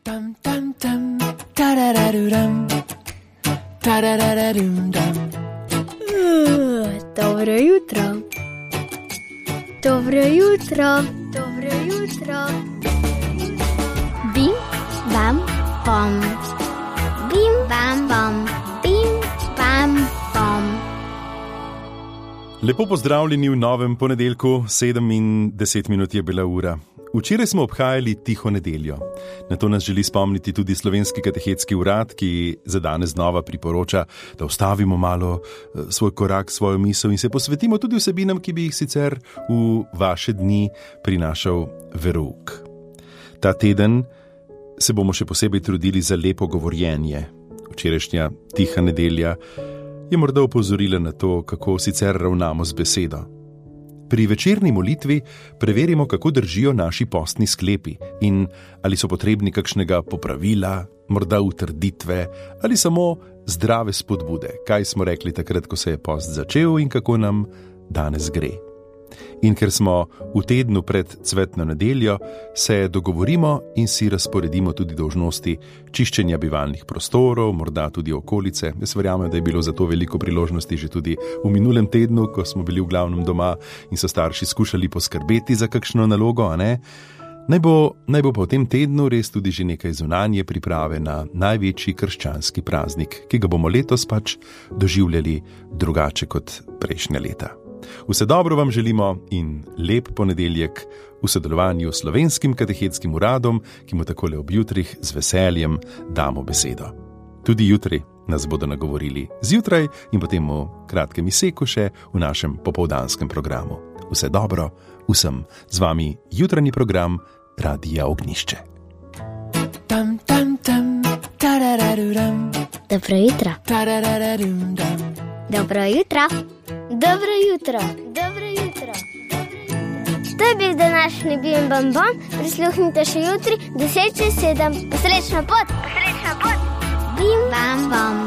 Dobro jutro. Dobro jutro. Dobro jutro. Bim, bam, bom. Bim, bam, bom. Bim, bam, bom. Lepo pozdravljeni v novem ponedeljku, 7:10 je bila ura. Včeraj smo obhajali tiho nedeljo. Na to nas želi spomniti tudi Slovenski katehetski urad, ki za danes znova priporoča, da ustavimo malo svoj korak, svojo misel in se posvetimo tudi vsebinam, ki bi jih sicer v vaše dni prinašal verouk. Ta teden se bomo še posebej trudili za lepo govorjenje. Včerajšnja tiha nedelja je morda opozorila na to, kako sicer ravnamo z besedo. Pri večerni molitvi preverimo, kako držijo naši postni sklepi in ali so potrebni kakšnega popravila, morda utrditve ali samo zdrave spodbude, kaj smo rekli takrat, ko se je post začel in kako nam danes gre. In ker smo v tednu pred cvetno nedeljo, se dogovorimo in si razporedimo tudi dolžnosti čiščenja bivalnih prostorov, morda tudi okolice. Jaz verjamem, da je bilo za to veliko priložnosti že tudi v minulem tednu, ko smo bili v glavnem doma in so starši skušali poskrbeti za kakšno nalogo, a ne? Naj bo pa v tem tednu res tudi že nekaj zunanje priprave na največji krščanski praznik, ki ga bomo letos pač doživljali drugače kot prejšnja leta. Vse dobro vam želimo in lep ponedeljek v sodelovanju s Slovenskim katehetskim uradom, ki mu takole ob jutrih z veseljem damo besedo. Tudi jutri nas bodo nagovorili zjutraj in potem v kratkem izseku še v našem popoldanskem programu. Vse dobro vsem, z vami jutranji program Radia Ognjišče. Dobro jutro. Dobro jutro. Dobro jutro. Dobro jutro. To je bil današnji Bim Bam Bom. Prisluhnite še jutri 10:07. Srečno pot. Bim Bam Bom.